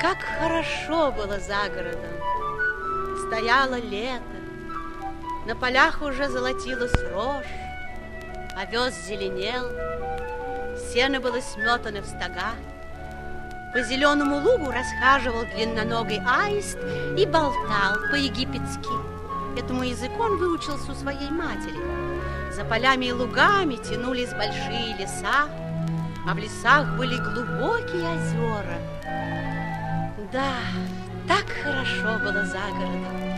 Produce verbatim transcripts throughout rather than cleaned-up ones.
как хорошо было за городом. Стояло лето, на полях уже золотилась рожь, овес зеленел, сено было сметано в стога. По зеленому лугу расхаживал длинноногий аист и болтал по-египетски. Этому языку он выучился у своей матери. За полями и лугами тянулись большие леса, а в лесах были глубокие озера. Да, так хорошо было за городом.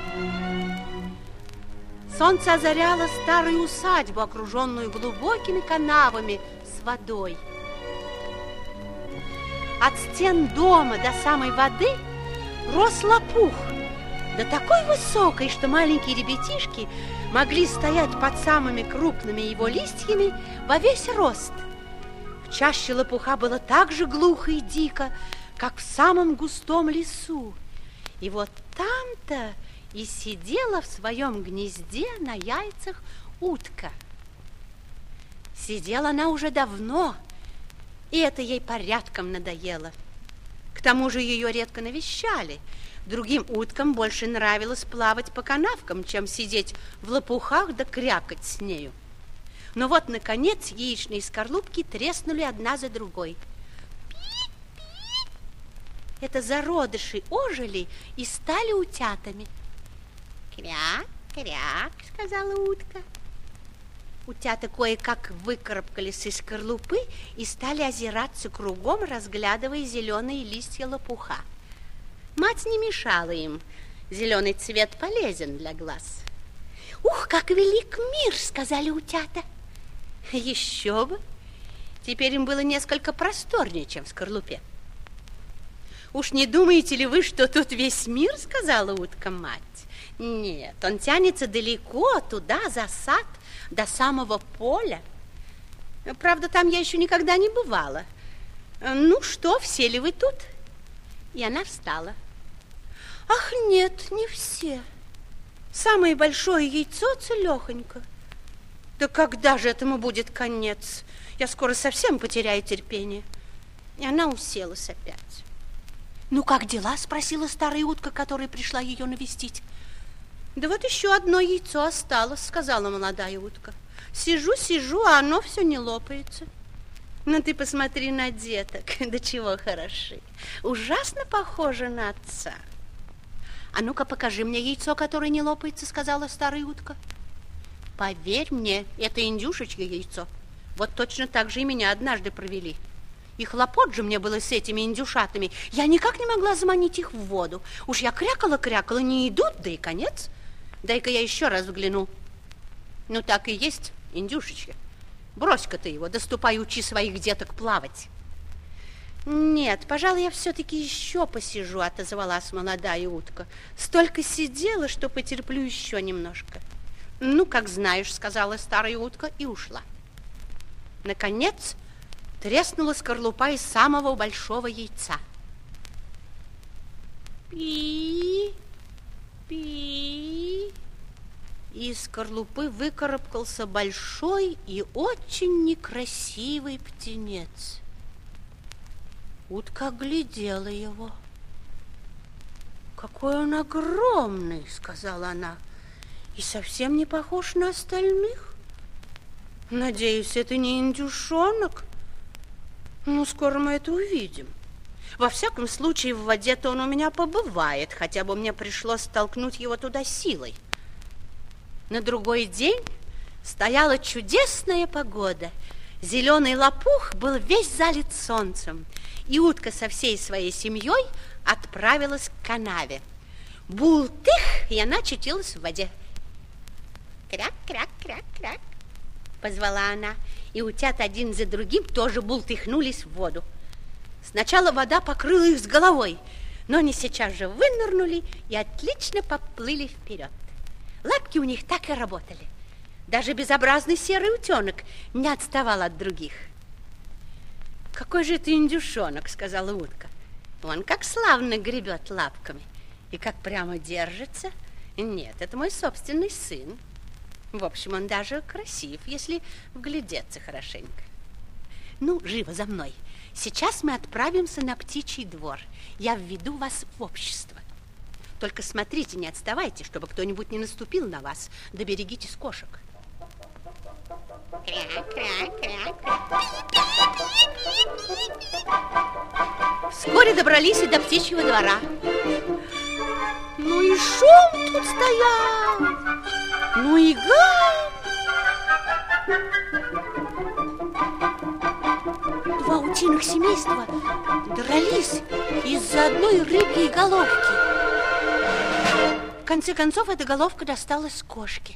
Солнце озаряло старую усадьбу, окруженную глубокими канавами с водой. От стен дома до самой воды рос лопух, да такой высокой, что маленькие ребятишки могли стоять под самыми крупными его листьями во весь рост. В чаще лопуха было так же глухо и дико, как в самом густом лесу. И вот там-то и сидела в своем гнезде на яйцах утка. Сидела она уже давно, и это ей порядком надоело. К тому же ее редко навещали. Другим уткам больше нравилось плавать по канавкам, чем сидеть в лопухах да крякать с нею. Но вот, наконец, яичные скорлупки треснули одна за другой. Это зародыши ожили и стали утятами. «Кряк, кряк», — сказала утка. Утята кое-как выкарабкались из скорлупы и стали озираться кругом, разглядывая зеленые листья лопуха. Мать не мешала им. Зеленый цвет полезен для глаз. «Ух, как велик мир!» — сказали утята. Еще бы! Теперь им было несколько просторнее, чем в скорлупе. «Уж не думаете ли вы, что тут весь мир?» — сказала утка-мать. «Нет, он тянется далеко, туда, за сад, до самого поля. Правда, там я еще никогда не бывала. Ну что, все ли вы тут?» И она встала. «Ах, нет, не все. Самое большое яйцо целехонько. Да когда же этому будет конец? Я скоро совсем потеряю терпение». И она уселась опять. «Ну, как дела?» — спросила старая утка, которая пришла ее навестить. «Да вот еще одно яйцо осталось», — сказала молодая утка. «Сижу, сижу, а оно все не лопается». «Ну ты посмотри на деток, да чего хороши, ужасно похожи на отца». «А ну-ка покажи мне яйцо, которое не лопается», — сказала старая утка. «Поверь мне, это индюшечье яйцо. Вот точно так же и меня однажды провели. И хлопот же мне было с этими индюшатами. Я никак не могла заманить их в воду. Уж я крякала-крякала, не идут, да и конец. Дай-ка я еще раз взгляну. Ну так и есть, индюшечье. Брось-ка ты его, да ступай учи своих деток плавать». «Нет, пожалуй, я все-таки еще посижу», — отозвалась молодая утка. «Столько сидела, что потерплю еще немножко». «Ну, как знаешь», — сказала старая утка и ушла. Наконец треснула скорлупа из самого большого яйца. «Пи, пи». Из скорлупы выкарабкался большой и очень некрасивый птенец. Утка оглядела его. «Какой он огромный!» — сказала она. «И совсем не похож на остальных. Надеюсь, это не индюшонок. Ну, скоро мы это увидим. Во всяком случае, в воде-то он у меня побывает, хотя бы мне пришлось столкнуть его туда силой». На другой день стояла чудесная погода. Зеленый лопух был весь залит солнцем, и утка со всей своей семьей отправилась к канаве. Бултых, и она очутилась в воде. «Кряк-кряк-кряк-кряк», — позвала она, и утята один за другим тоже бултыхнулись в воду. Сначала вода покрыла их с головой, но они сейчас же вынырнули и отлично поплыли вперед. Лапки у них так и работали. Даже безобразный серый утенок не отставал от других. «Какой же это индюшонок», — сказала утка. «Он как славно гребет лапками и как прямо держится. Нет, это мой собственный сын. В общем, он даже красив, если вглядеться хорошенько. Ну, живо за мной. Сейчас мы отправимся на птичий двор. Я введу вас в общество. Только смотрите, не отставайте, чтобы кто-нибудь не наступил на вас. Да берегитесь кошек. Кря, кря, кря, кря. Вскоре добрались и до птичьего двора. Ну и шум тут стоял, ну и гам. Два утиных семейства дрались из-за одной рыбьей головки. В конце концов, эта головка досталась кошке.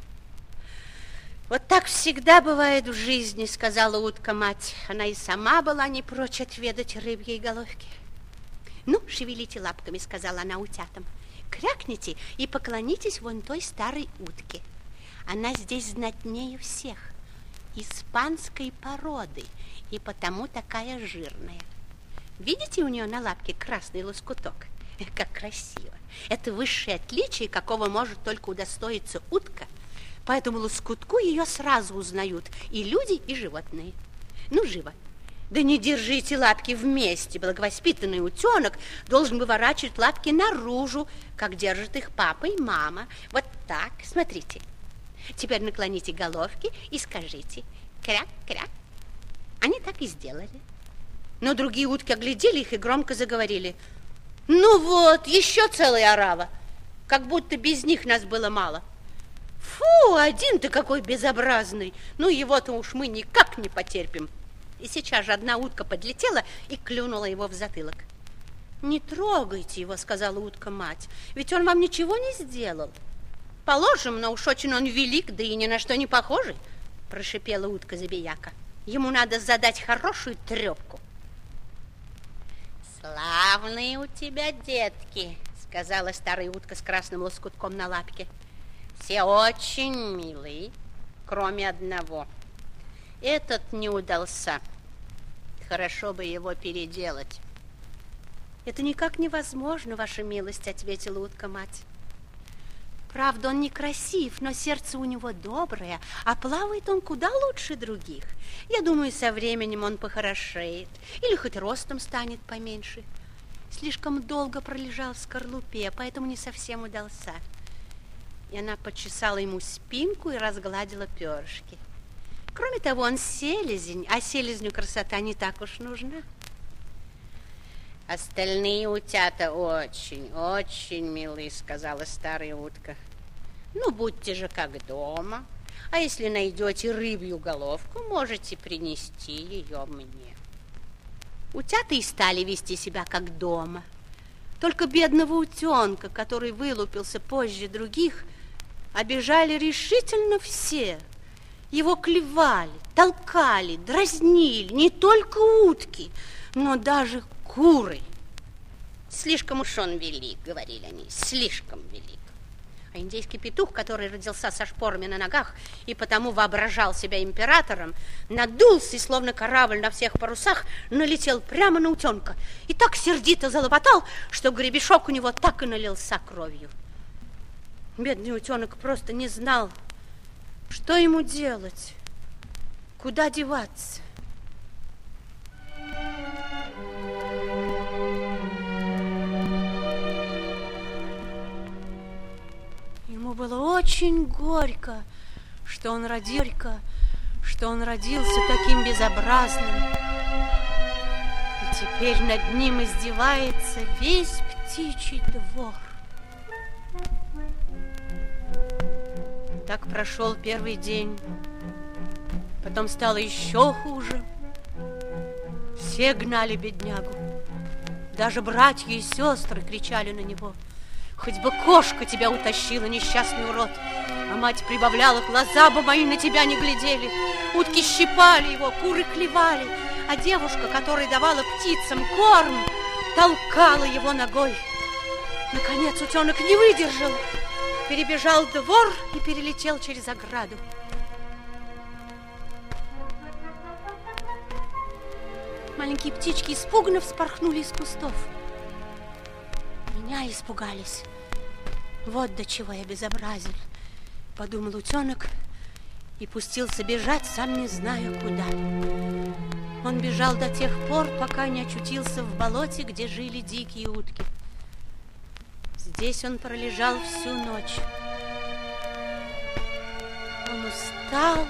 Вот так всегда бывает в жизни, сказала утка-мать. Она и сама была не прочь отведать рыбьей головки. Ну, шевелите лапками, сказала она утятам. Крякните и поклонитесь вон той старой утке. Она здесь знатнее всех, испанской породы, и потому такая жирная. Видите, у нее на лапке красный лоскуток? Как красиво. Это высшее отличие, какого может только удостоиться утка. По этому лоскутку ее сразу узнают и люди, и животные. Ну, живо. Да не держите лапки вместе. Благовоспитанный утенок должен выворачивать лапки наружу, как держат их папа и мама. Вот так, смотрите. Теперь наклоните головки и скажите кряк-кряк. Они так и сделали. Но другие утки оглядели их и громко заговорили. Ну вот, еще целая орава. Как будто без них нас было мало. Фу, один ты какой безобразный. Ну его-то уж мы никак не потерпим. И сейчас же одна утка подлетела и клюнула его в затылок. Не трогайте его, сказала утка-мать, ведь он вам ничего не сделал. Положим, но уж очень он велик, да и ни на что не похожий, прошипела утка-забияка. Ему надо задать хорошую трепку. Славные у тебя детки, сказала старая утка с красным лоскутком на лапке. Все очень милые, кроме одного. Этот не удался. Хорошо бы его переделать. Это никак невозможно, ваша милость, ответила утка-мать. Правда, он некрасив, но сердце у него доброе, а плавает он куда лучше других. Я думаю, со временем он похорошеет или хоть ростом станет поменьше. Слишком долго пролежал в скорлупе, поэтому не совсем удался. И она почесала ему спинку и разгладила перышки. Кроме того, он селезень, а селезню красота не так уж нужна. Остальные утята очень, очень милые, сказала старая утка. Ну, будьте же как дома. А если найдете рыбью головку, можете принести ее мне. Утята и стали вести себя как дома. Только бедного утенка, который вылупился позже других, обижали решительно все. Его клевали, толкали, дразнили не только утки, но даже куры. Слишком уж он велик, говорили они, слишком велик. А индейский петух, который родился со шпорами на ногах и потому воображал себя императором, надулся и, словно корабль на всех парусах, налетел прямо на утенка и так сердито залопотал, что гребешок у него так и налился кровью. Бедный утенок просто не знал, что ему делать, куда деваться. Ему было очень горько, что он родился, что он родился таким безобразным. И теперь над ним издевается весь птичий двор. Так прошел первый день. Потом стало еще хуже. Все гнали беднягу. Даже братья и сестры кричали на него. Хоть бы кошка тебя утащила, несчастный урод. А мать прибавляла, глаза бы мои на тебя не глядели. Утки щипали его, куры клевали. А девушка, которая давала птицам корм, толкала его ногой. Наконец утенок не выдержал. Перебежал двор и перелетел через ограду. Маленькие птички испуганно вспорхнули из кустов. Меня испугались. Вот до чего я безобразен, подумал утенок и пустился бежать, сам не зная куда. Он бежал до тех пор, пока не очутился в болоте, где жили дикие утки. Здесь он пролежал всю ночь. Он устал,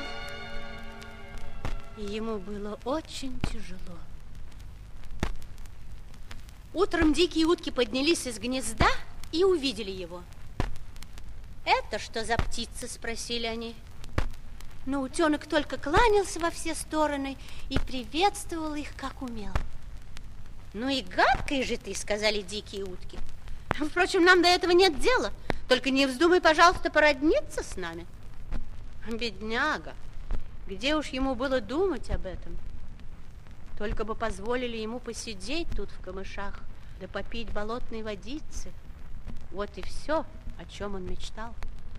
и ему было очень тяжело. Утром дикие утки поднялись из гнезда и увидели его. «Это что за птица?» – спросили они. Но утенок только кланялся во все стороны и приветствовал их, как умел. «Ну и гадкая же ты!» – сказали дикие утки. «Впрочем, нам до этого нет дела. Только не вздумай, пожалуйста, породниться с нами». Бедняга! Где уж ему было думать об этом? Только бы позволили ему посидеть тут в камышах, да попить болотной водицы. Вот и все, о чем он мечтал.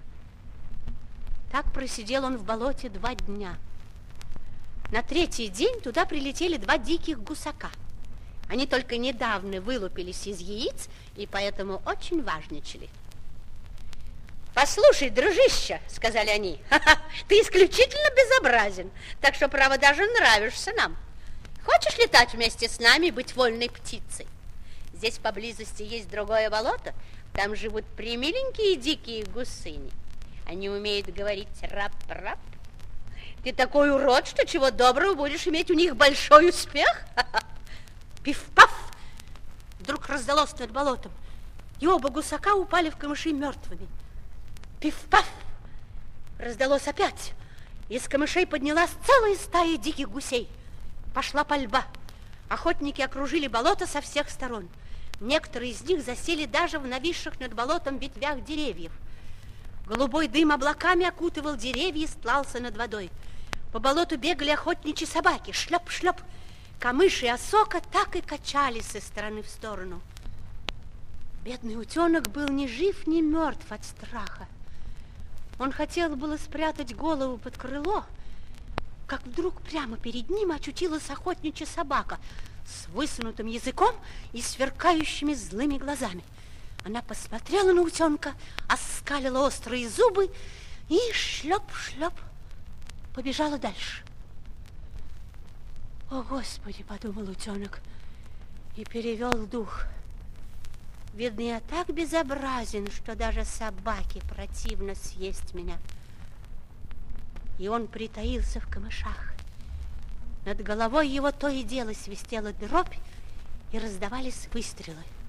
Так просидел он в болоте два дня. На третий день туда прилетели два диких гусака. Они только недавно вылупились из яиц и поэтому очень важничали. «Послушай, дружище, — сказали они, — ты исключительно безобразен, так что, право, даже нравишься нам. Хочешь летать вместе с нами и быть вольной птицей? Здесь поблизости есть другое болото, там живут примиленькие дикие гусыни. Они умеют говорить рап-рап. Ты такой урод, что чего доброго будешь иметь у них большой успех. Пиф-паф! Вдруг раздалось над болотом, и оба гусака упали в камыши мертвыми. Пиф-паф! Раздалось опять. Из камышей поднялась целая стая диких гусей. Пошла пальба. Охотники окружили болото со всех сторон. Некоторые из них засели даже в нависших над болотом ветвях деревьев. Голубой дым облаками окутывал деревья и стлался над водой. По болоту бегали охотничьи собаки. Шлеп-шлеп. Камыш и осока так и качались из стороны в сторону. Бедный утенок был ни жив, ни мертв от страха. Он хотел было спрятать голову под крыло, как вдруг прямо перед ним очутилась охотничья собака с высунутым языком и сверкающими злыми глазами. Она посмотрела на утенка, оскалила острые зубы и шлеп-шлеп побежала дальше. «О, Господи!» — подумал утенок и перевел дух. «Видно, я так безобразен, что даже собаке противно съесть меня». И он притаился в камышах. Над головой его то и дело свистела дробь, и раздавались выстрелы.